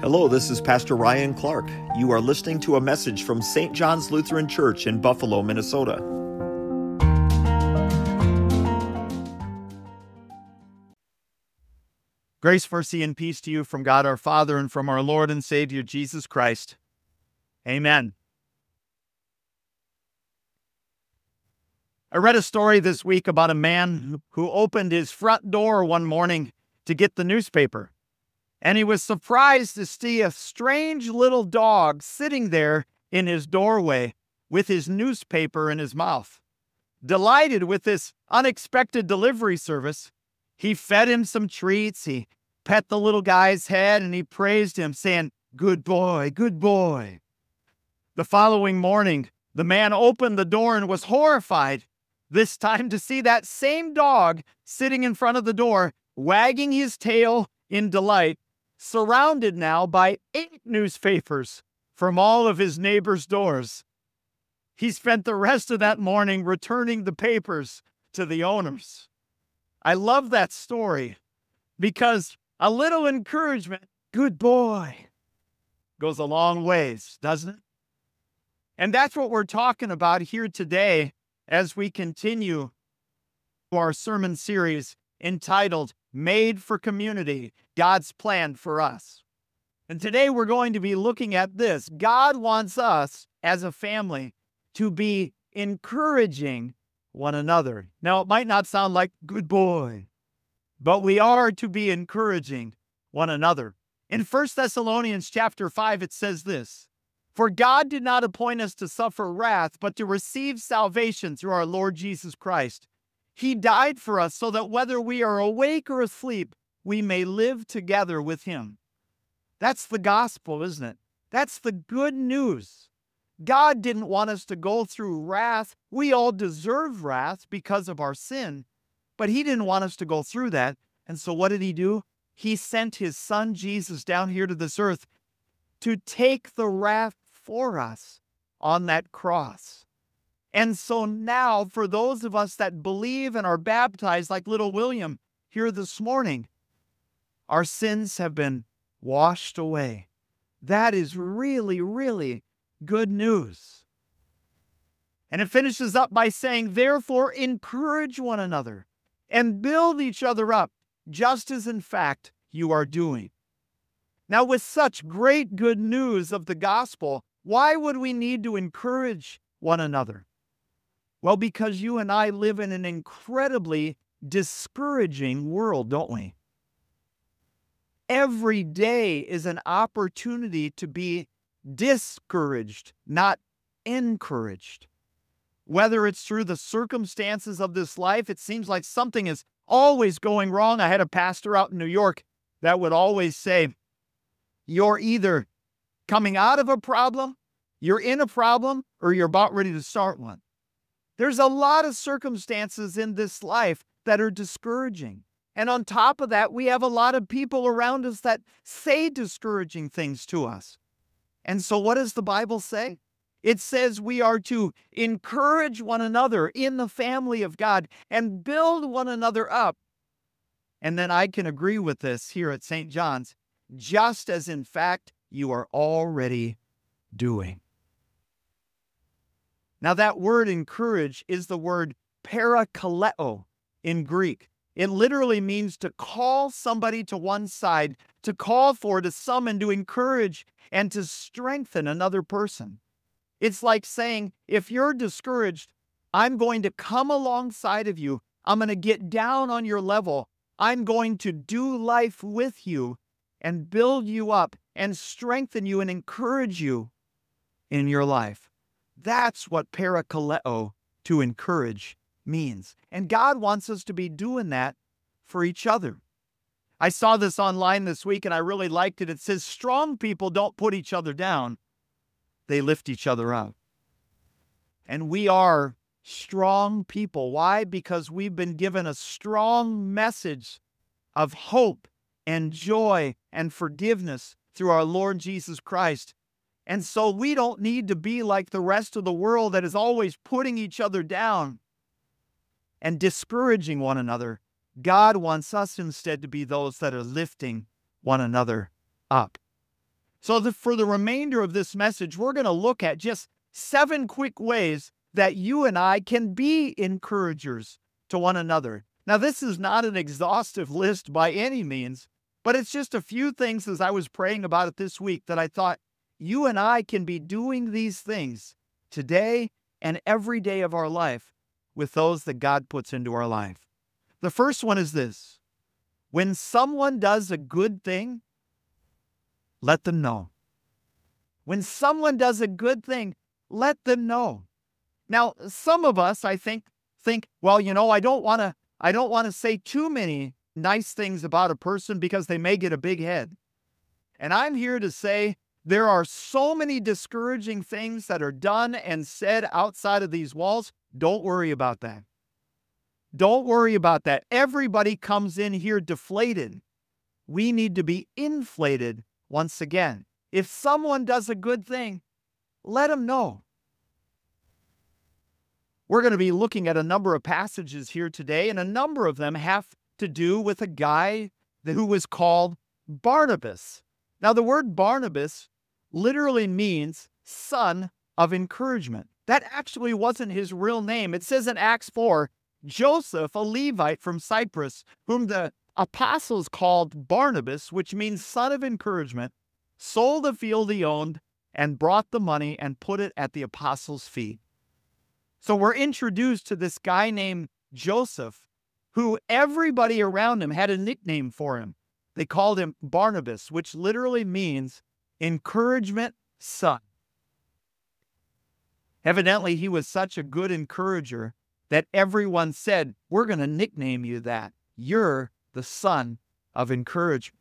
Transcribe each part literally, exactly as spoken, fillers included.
Hello, this is Pastor Ryan Clark. You are listening to a message from Saint John's Lutheran Church in Buffalo, Minnesota. Grace, mercy, and peace to you from God our Father and from our Lord and Savior Jesus Christ. Amen. I read a story this week about a man who opened his front door one morning to get the newspaper. And he was surprised to see a strange little dog sitting there in his doorway with his newspaper in his mouth. Delighted with this unexpected delivery service, he fed him some treats, he pet the little guy's head, and he praised him, saying, "Good boy, good boy." The following morning, the man opened the door and was horrified, this time to see that same dog sitting in front of the door, wagging his tail in delight, surrounded now by eight newspapers from all of his neighbors' doors. He spent the rest of that morning returning the papers to the owners. I love that story because a little encouragement, good boy, goes a long ways, doesn't it? And that's what we're talking about here today as we continue our sermon series entitled Made for Community, God's Plan for Us. And today we're going to be looking at this. God wants us as a family to be encouraging one another. Now, it might not sound like good boy, but we are to be encouraging one another. In First Thessalonians chapter five, it says this, "For God did not appoint us to suffer wrath, but to receive salvation through our Lord Jesus Christ. He died for us so that whether we are awake or asleep, we may live together with him." That's the gospel, isn't it? That's the good news. God didn't want us to go through wrath. We all deserve wrath because of our sin, but he didn't want us to go through that. And so what did he do? He sent his son Jesus down here to this earth to take the wrath for us on that cross. And so now, for those of us that believe and are baptized like little William here this morning, our sins have been washed away. That is really, really good news. And it finishes up by saying, "Therefore, encourage one another and build each other up, just as in fact you are doing." Now, with such great good news of the gospel, why would we need to encourage one another? Well, because you and I live in an incredibly discouraging world, don't we? Every day is an opportunity to be discouraged, not encouraged. Whether it's through the circumstances of this life, it seems like something is always going wrong. I had a pastor out in New York that would always say, you're either coming out of a problem, you're in a problem, or you're about ready to start one. There's a lot of circumstances in this life that are discouraging. And on top of that, we have a lot of people around us that say discouraging things to us. And so what does the Bible say? It says we are to encourage one another in the family of God and build one another up. And then I can agree with this here at Saint John's, just as in fact you are already doing. Now that word encourage is the word parakaleo in Greek. It literally means to call somebody to one side, to call for, to summon, to encourage, and to strengthen another person. It's like saying, if you're discouraged, I'm going to come alongside of you. I'm going to get down on your level. I'm going to do life with you and build you up and strengthen you and encourage you in your life. That's what parakaleo, to encourage, means. And God wants us to be doing that for each other. I saw this online this week and I really liked it. It says, strong people don't put each other down. They lift each other up. And we are strong people. Why? Because we've been given a strong message of hope and joy and forgiveness through our Lord Jesus Christ. And so we don't need to be like the rest of the world that is always putting each other down and discouraging one another. God wants us instead to be those that are lifting one another up. So the, for the remainder of this message, we're going to look at just seven quick ways that you and I can be encouragers to one another. Now, this is not an exhaustive list by any means, but it's just a few things as I was praying about it this week that I thought you and I can be doing these things today and every day of our life with those that God puts into our life. The first one is this: when someone does a good thing, let them know. When someone does a good thing, let them know. Now, some of us, I think, think, well, you know, I don't want to I don't want to say too many nice things about a person because they may get a big head. And I'm here to say there are so many discouraging things that are done and said outside of these walls. Don't worry about that. Don't worry about that. Everybody comes in here deflated. We need to be inflated once again. If someone does a good thing, let them know. We're going to be looking at a number of passages here today, and a number of them have to do with a guy who was called Barnabas. Now, the word Barnabas literally means son of encouragement. That actually wasn't his real name. It says in Acts four, Joseph, a Levite from Cyprus, whom the apostles called Barnabas, which means son of encouragement, sold the field he owned and brought the money and put it at the apostles' feet. So we're introduced to this guy named Joseph, who everybody around him had a nickname for him. They called him Barnabas, which literally means encouragement son. Evidently, he was such a good encourager that everyone said, we're going to nickname you that. You're the son of encouragement.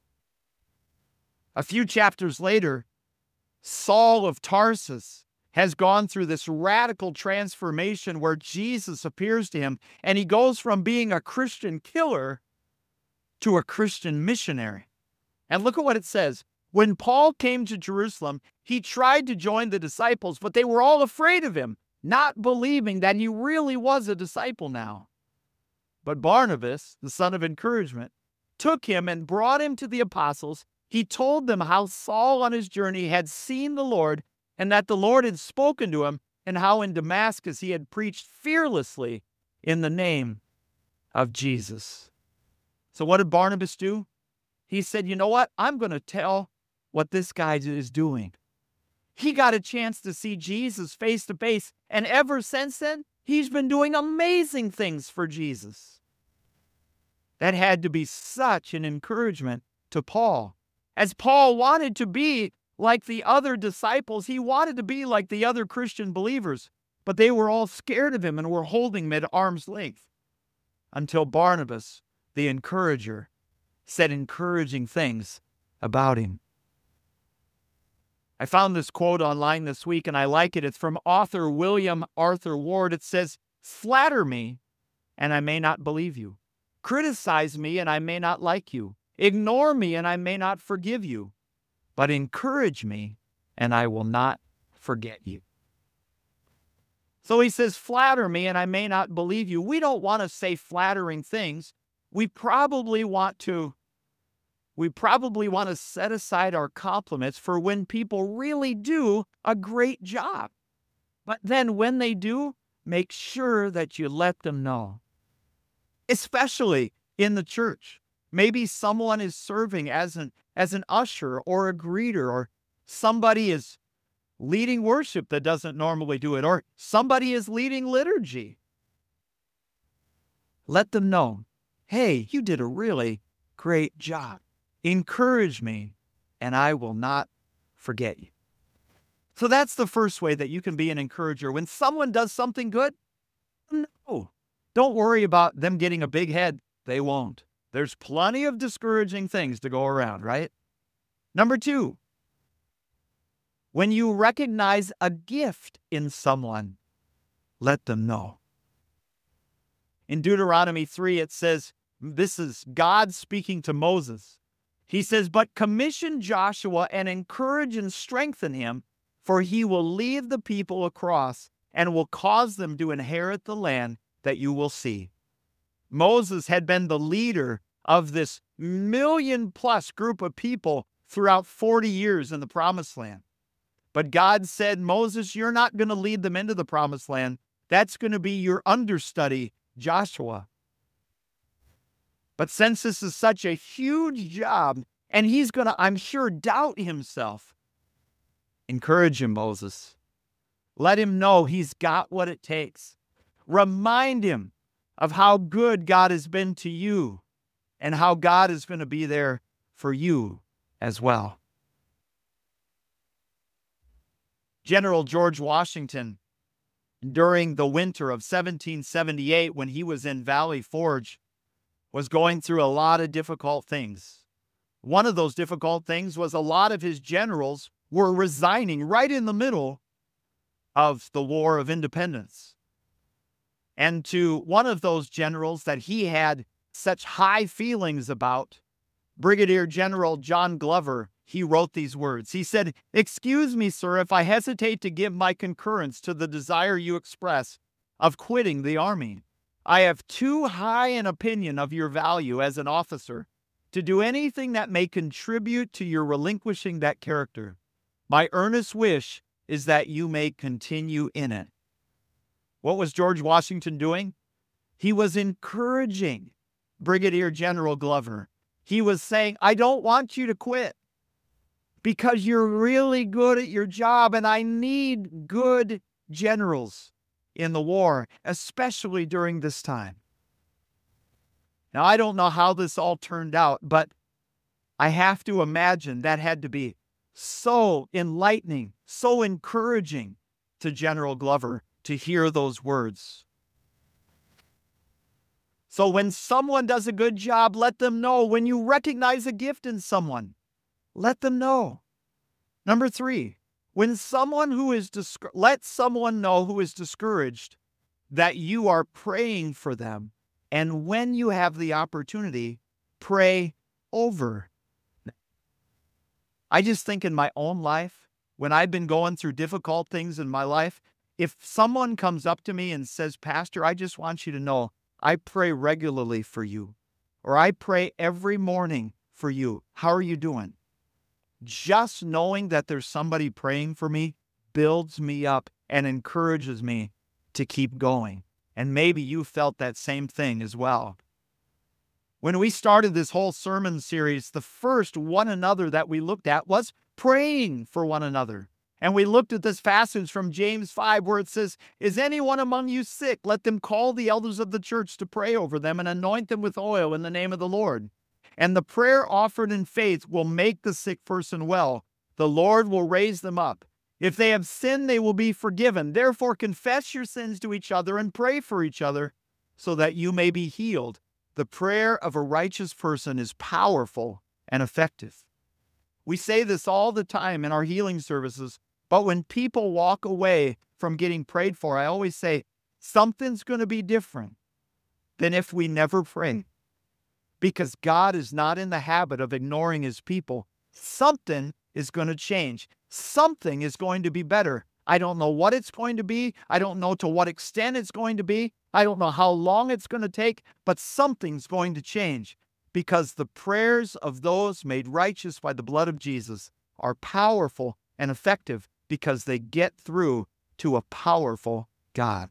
A few chapters later, Saul of Tarsus has gone through this radical transformation where Jesus appears to him, and he goes from being a Christian killer to a Christian missionary. And look at what it says. When Paul came to Jerusalem, he tried to join the disciples, but they were all afraid of him, not believing that he really was a disciple now. But Barnabas, the son of encouragement, took him and brought him to the apostles. He told them how Saul on his journey had seen the Lord and that the Lord had spoken to him, and how in Damascus he had preached fearlessly in the name of Jesus. So what did Barnabas do? He said, you know what? I'm going to tell what this guy is doing. He got a chance to see Jesus face to face, and ever since then, he's been doing amazing things for Jesus. That had to be such an encouragement to Paul. As Paul wanted to be like the other disciples, he wanted to be like the other Christian believers, but they were all scared of him and were holding him at arm's length. Until Barnabas, the encourager, said encouraging things about him. I found this quote online this week, and I like it. It's from author William Arthur Ward. It says, "Flatter me, and I may not believe you. Criticize me, and I may not like you. Ignore me, and I may not forgive you. But encourage me, and I will not forget you." So he says, flatter me, and I may not believe you. We don't want to say flattering things. We probably want to, we probably want to set aside our compliments for when people really do a great job. But then when they do, make sure that you let them know. Especially in the church. Maybe someone is serving as an as an usher or a greeter, or somebody is leading worship that doesn't normally do it, or somebody is leading liturgy. Let them know, hey, you did a really great job. Encourage me, and I will not forget you. So that's the first way that you can be an encourager. When someone does something good, no, don't worry about them getting a big head. They won't. There's plenty of discouraging things to go around, right? Number two, when you recognize a gift in someone, let them know. In Deuteronomy three, it says, this is God speaking to Moses. He says, but commission Joshua and encourage and strengthen him, for he will lead the people across and will cause them to inherit the land that you will see. Moses had been the leader of this million plus group of people throughout forty years in the promised land. But God said, Moses, you're not going to lead them into the promised land. That's going to be your understudy, Joshua. But since this is such a huge job, and he's going to, I'm sure, doubt himself, encourage him, Moses. Let him know he's got what it takes. Remind him of how good God has been to you and how God is going to be there for you as well. General George Washington, during the winter of seventeen seventy-eight, when he was in Valley Forge, was going through a lot of difficult things. One of those difficult things was a lot of his generals were resigning right in the middle of the War of Independence. And to one of those generals that he had such high feelings about, Brigadier General John Glover, he wrote these words. He said, "Excuse me, sir, if I hesitate to give my concurrence to the desire you express of quitting the Army. I have too high an opinion of your value as an officer to do anything that may contribute to your relinquishing that character. My earnest wish is that you may continue in it." What was George Washington doing? He was encouraging Brigadier General Glover. He was saying, I don't want you to quit because you're really good at your job, and I need good generals in the war, especially during this time. Now, I don't know how this all turned out, but I have to imagine that had to be so enlightening, so encouraging to General Glover to hear those words. So when someone does a good job, let them know. When you recognize a gift in someone, let them know. Number three, when someone who is disc- let someone know who is discouraged that you are praying for them. And when you have the opportunity, pray over them. I just think in my own life, when I've been going through difficult things in my life, if someone comes up to me and says, Pastor, I just want you to know, I pray regularly for you, or I pray every morning for you. How are you doing? Just knowing that there's somebody praying for me builds me up and encourages me to keep going. And maybe you felt that same thing as well. When we started this whole sermon series, the first one another that we looked at was praying for one another. And we looked at this passage from James five where it says, Is anyone among you sick? Let them call the elders of the church to pray over them and anoint them with oil in the name of the Lord. And the prayer offered in faith will make the sick person well. The Lord will raise them up. If they have sinned, they will be forgiven. Therefore, confess your sins to each other and pray for each other so that you may be healed. The prayer of a righteous person is powerful and effective. We say this all the time in our healing services, but when people walk away from getting prayed for, I always say, something's going to be different than if we never pray. Because God is not in the habit of ignoring his people. Something is going to change. Something is going to be better. I don't know what it's going to be. I don't know to what extent it's going to be. I don't know how long it's going to take, but something's going to change because the prayers of those made righteous by the blood of Jesus are powerful and effective because they get through to a powerful God.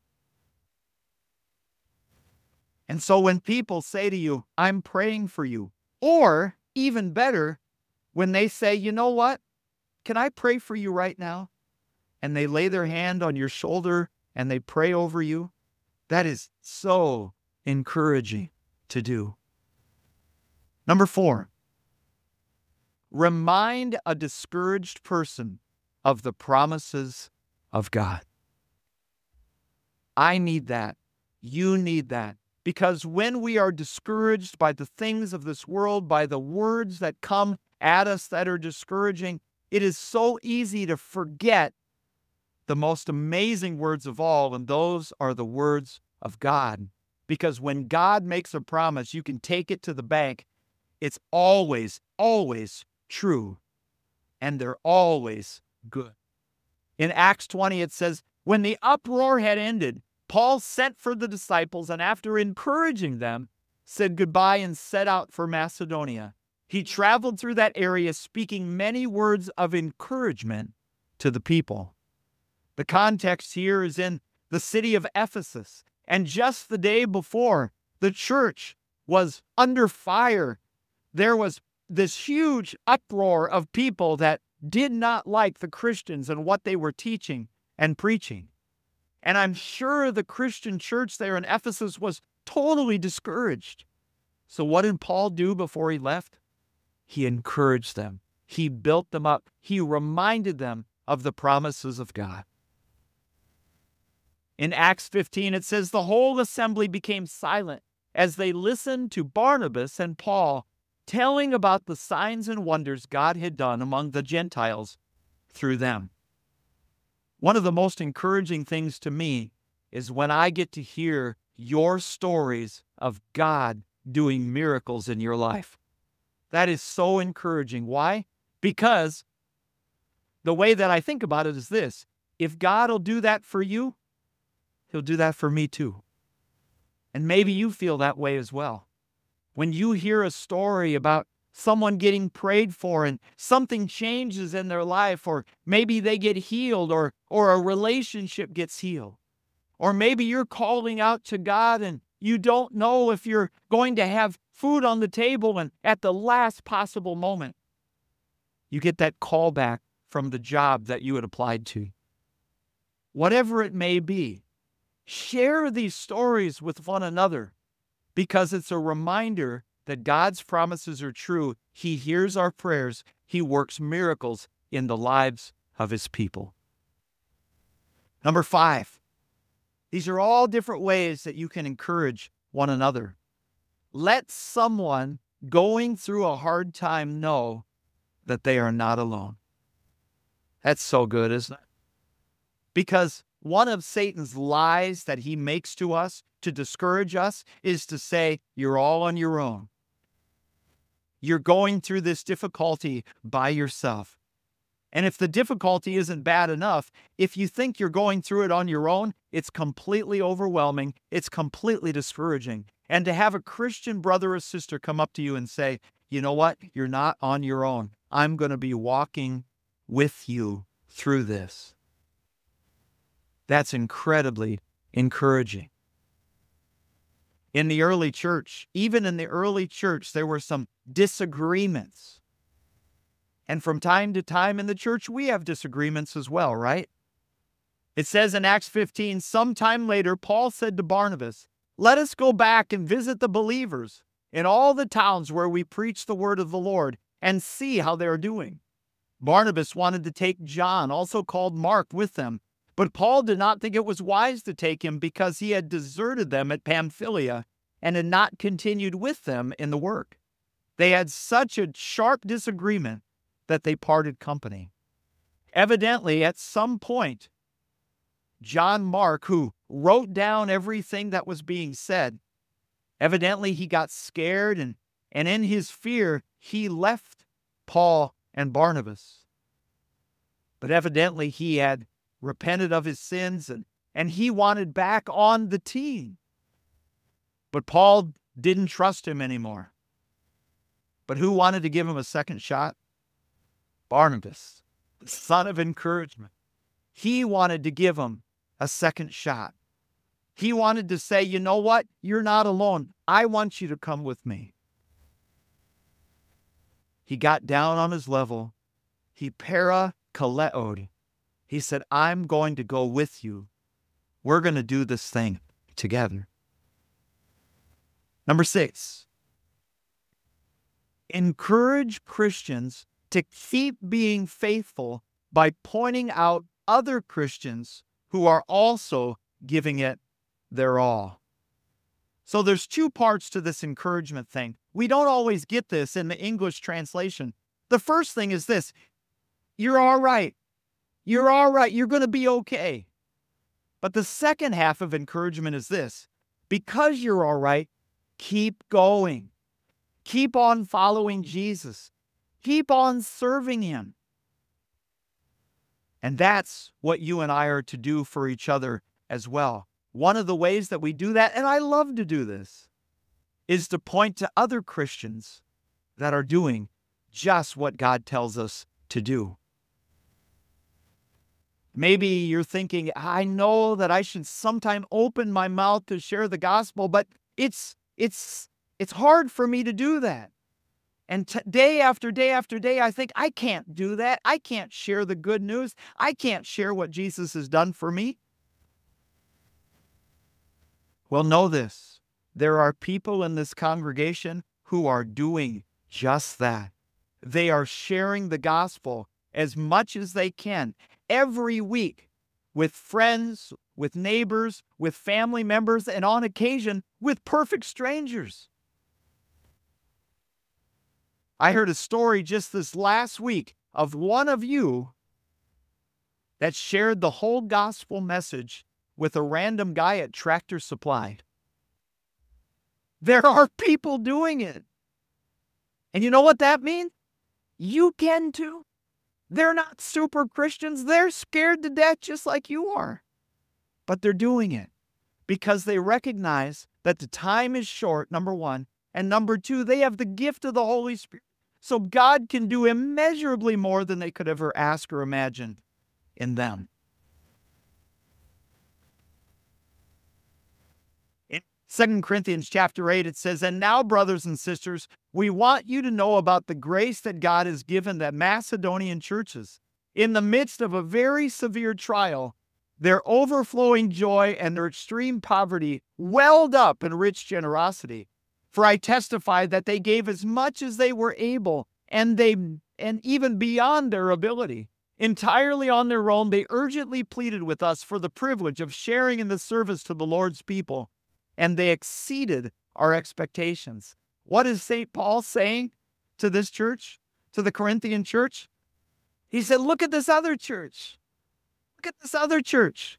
And so when people say to you, I'm praying for you, or even better, when they say, you know what? Can I pray for you right now? And they lay their hand on your shoulder and they pray over you. That is so encouraging to do. Number four, remind a discouraged person of the promises of God. I need that. You need that. Because when we are discouraged by the things of this world, by the words that come at us that are discouraging, it is so easy to forget the most amazing words of all, and those are the words of God. Because when God makes a promise, you can take it to the bank. It's always, always true, and they're always good. In Acts twenty, it says, when the uproar had ended, Paul sent for the disciples, and after encouraging them, said goodbye and set out for Macedonia. He traveled through that area speaking many words of encouragement to the people. The context here is in the city of Ephesus, and just the day before, the church was under fire. There was this huge uproar of people that did not like the Christians and what they were teaching and preaching. And I'm sure the Christian church there in Ephesus was totally discouraged. So what did Paul do before he left? He encouraged them. He built them up. He reminded them of the promises of God. In Acts fifteen, it says, the whole assembly became silent as they listened to Barnabas and Paul telling about the signs and wonders God had done among the Gentiles through them. One of the most encouraging things to me is when I get to hear your stories of God doing miracles in your life. That is so encouraging. Why? Because the way that I think about it is this: if God will do that for you, He'll do that for me too. And maybe you feel that way as well. When you hear a story about someone getting prayed for and something changes in their life, or maybe they get healed, or, or a relationship gets healed, or maybe you're calling out to God and you don't know if you're going to have food on the table, and at the last possible moment, you get that call back from the job that you had applied to. Whatever it may be, share these stories with one another, because it's a reminder that God's promises are true. He hears our prayers. He works miracles in the lives of His people. Number five, these are all different ways that you can encourage one another. Let someone going through a hard time know that they are not alone. That's so good, isn't it? Because one of Satan's lies that he makes to us to discourage us is to say, you're all on your own. You're going through this difficulty by yourself. And if the difficulty isn't bad enough, if you think you're going through it on your own, it's completely overwhelming. It's completely discouraging. And to have a Christian brother or sister come up to you and say, you know what? You're not on your own. I'm going to be walking with you through this. That's incredibly encouraging. In the early church, even in the early church, there were some disagreements. And from time to time in the church, we have disagreements as well, right? It says in Acts fifteen, sometime later, Paul said to Barnabas, let us go back and visit the believers in all the towns where we preach the word of the Lord and see how they are doing. Barnabas wanted to take John, also called Mark, with them. But Paul did not think it was wise to take him because he had deserted them at Pamphylia and had not continued with them in the work. They had such a sharp disagreement that they parted company. Evidently, at some point, John Mark, who wrote down everything that was being said, evidently he got scared, and, and in his fear, he left Paul and Barnabas. But evidently he had repented of his sins, and, and he wanted back on the team. But Paul didn't trust him anymore. But who wanted to give him a second shot? Barnabas, the son of encouragement. He wanted to give him a second shot. He wanted to say, you know what? You're not alone. I want you to come with me. He got down on his level. He parakaleoed. He said, I'm going to go with you. We're going to do this thing together. Number six, encourage Christians to keep being faithful by pointing out other Christians who are also giving it their all. So there's two parts to this encouragement thing. We don't always get this in the English translation. The first thing is this: you're all right. You're all right. You're going to be okay. But the second half of encouragement is this: because you're all right, keep going. Keep on following Jesus. Keep on serving Him. And that's what you and I are to do for each other as well. One of the ways that we do that, and I love to do this, is to point to other Christians that are doing just what God tells us to do. Maybe you're thinking, I know that I should sometime open my mouth to share the gospel, but it's it's it's hard for me to do that. And t- day after day after day, I think, I can't do that. I can't share the good news. I can't share what Jesus has done for me. Well, know this. There are people in this congregation who are doing just that. They are sharing the gospel as much as they can every week with friends, with neighbors, with family members, and on occasion with perfect strangers. I heard a story just this last week of one of you that shared the whole gospel message with a random guy at Tractor Supply. There are people doing it. And you know what that means? You can too. They're not super Christians. They're scared to death just like you are. But they're doing it because they recognize that the time is short, number one. And number two, they have the gift of the Holy Spirit. So God can do immeasurably more than they could ever ask or imagine in them. In Second Corinthians chapter eight, it says, "And now, brothers and sisters, we want you to know about the grace that God has given the Macedonian churches. In the midst of a very severe trial, their overflowing joy and their extreme poverty welled up in rich generosity. For I testify that they gave as much as they were able, and they and even beyond their ability. Entirely on their own, they urgently pleaded with us for the privilege of sharing in the service to the Lord's people, and they exceeded our expectations." What is Saint Paul saying to this church, to the Corinthian church? He said, look at this other church. Look at this other church.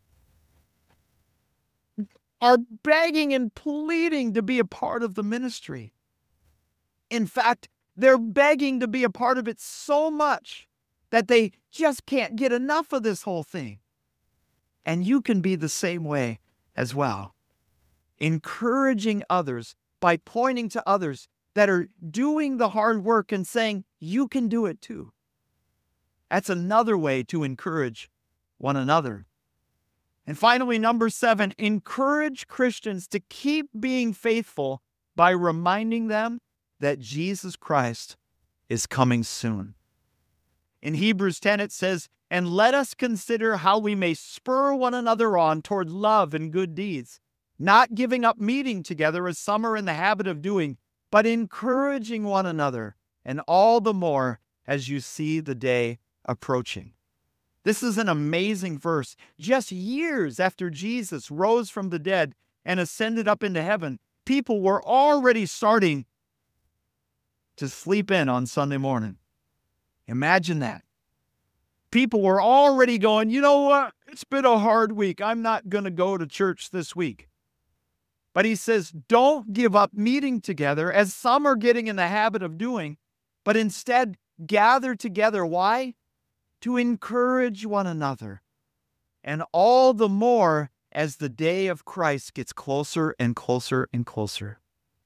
Are begging and pleading to be a part of the ministry. In fact, they're begging to be a part of it so much that they just can't get enough of this whole thing. And you can be the same way as well. Encouraging others by pointing to others that are doing the hard work and saying, you can do it too. That's another way to encourage one another. And finally, number seven, encourage Christians to keep being faithful by reminding them that Jesus Christ is coming soon. In Hebrews ten, it says, "And let us consider how we may spur one another on toward love and good deeds, not giving up meeting together as some are in the habit of doing, but encouraging one another, and all the more as you see the day approaching." This is an amazing verse. Just years after Jesus rose from the dead and ascended up into heaven, people were already starting to sleep in on Sunday morning. Imagine that. People were already going, you know what? It's been a hard week. I'm not going to go to church this week. But he says, don't give up meeting together as some are getting in the habit of doing, but instead gather together. Why? To encourage one another. And all the more as the day of Christ gets closer and closer and closer.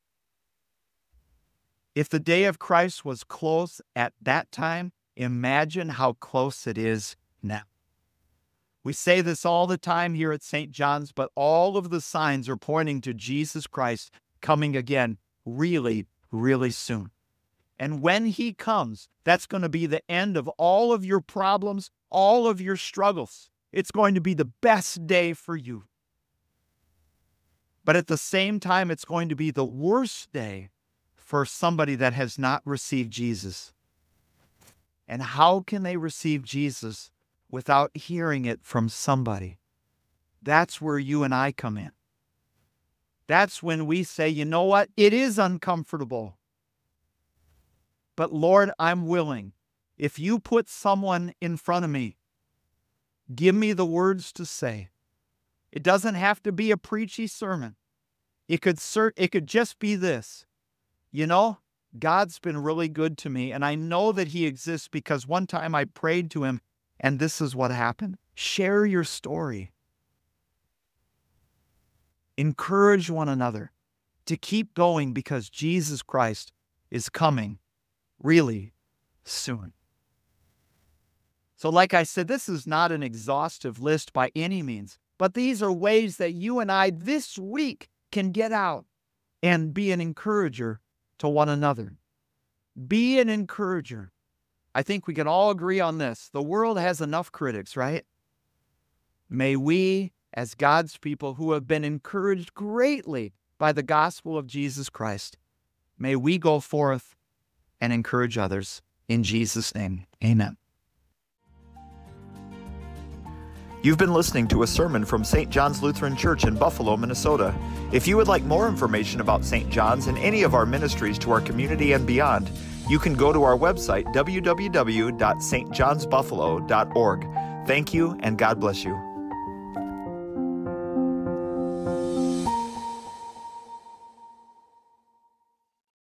If the day of Christ was close at that time, imagine how close it is now. We say this all the time here at Saint John's, but all of the signs are pointing to Jesus Christ coming again really, really soon. And when he comes, that's going to be the end of all of your problems, all of your struggles. It's going to be the best day for you. But at the same time, it's going to be the worst day for somebody that has not received Jesus. And how can they receive Jesus without hearing it from somebody? That's where you and I come in. That's when we say, you know what? It is uncomfortable. But Lord, I'm willing. If you put someone in front of me, give me the words to say. It doesn't have to be a preachy sermon. It could cert- it could just be this. You know, God's been really good to me, and I know that he exists because one time I prayed to him, and this is what happened. Share your story. Encourage one another to keep going because Jesus Christ is coming really soon. So like I said, this is not an exhaustive list by any means, but these are ways that you and I this week can get out and be an encourager to one another. Be an encourager. I think we can all agree on this. The world has enough critics, right? May we, as God's people who have been encouraged greatly by the gospel of Jesus Christ, may we go forth and encourage others. In Jesus' name, amen. You've been listening to a sermon from Saint John's Lutheran Church in Buffalo, Minnesota. If you would like more information about Saint John's and any of our ministries to our community and beyond, you can go to our website, w w w dot s t johns buffalo dot org. Thank you, and God bless you.